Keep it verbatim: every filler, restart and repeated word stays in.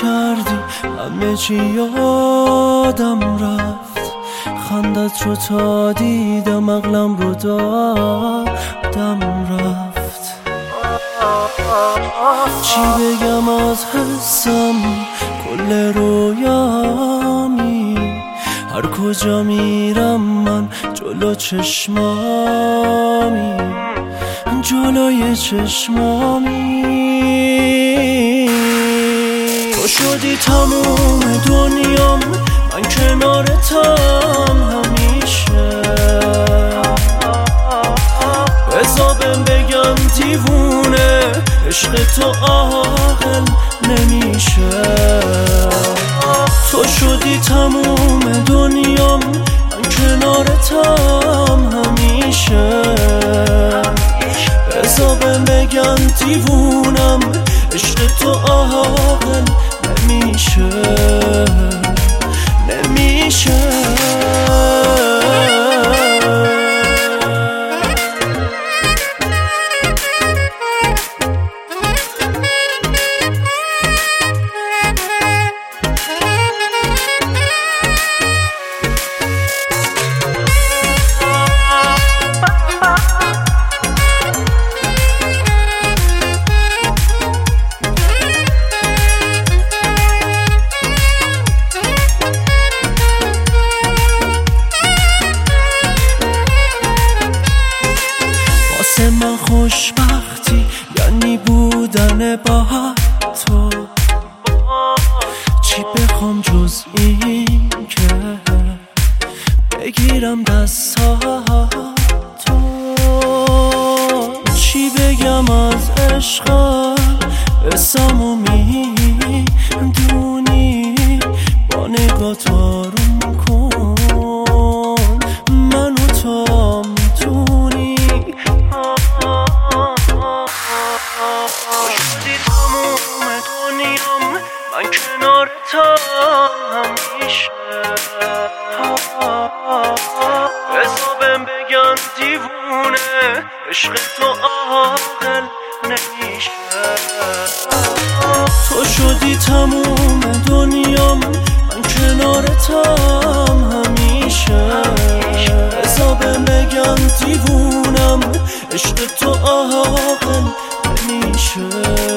کردی همه چی یادم رفت، خندت رو تا دیدم عقلم رو دادم رفت. چی بگم از حسم کل رویامی، هر کجا میرم من جلو چشمامی، جلوی چشمامی. تو شدی تموم دنیام، من کنارتم همیشه. بذارم بگم دیوونه، عشق تو عاقل نمیشه. تو شدی تموم دنیام، من کنارتم همیشه. بذارم بگم دیوونم، عشق تو عاقل نمیشه، نمیشه. واسه من خوشبختی یعنی بودن با تو. چی بخوام جز این که بگیرم دستاتو؟ چی بگم از عشقم؟ اسمو میدونی، با نگات آروم کن منو تو میتونی. شدی تموم دنیام، من کنارتم همیشه. بذارم بگم دیوونه، عشق تو عاقل نمیشه. تو شدی تموم دنیام، من کنارتم همیشه. بذارم بگم دیوونم، عشق تو عاقل نمیشه.